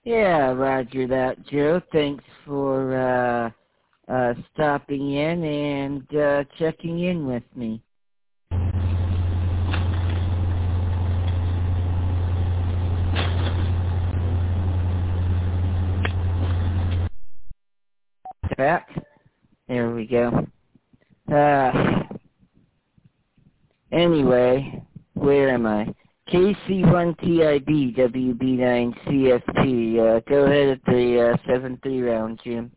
Yeah, roger that, Joe. Thanks for stopping in and checking in with me. Back. There we go. Anyway, where am I? KC1TIB WB9CFP. Go ahead at the 7-3 round, Jim.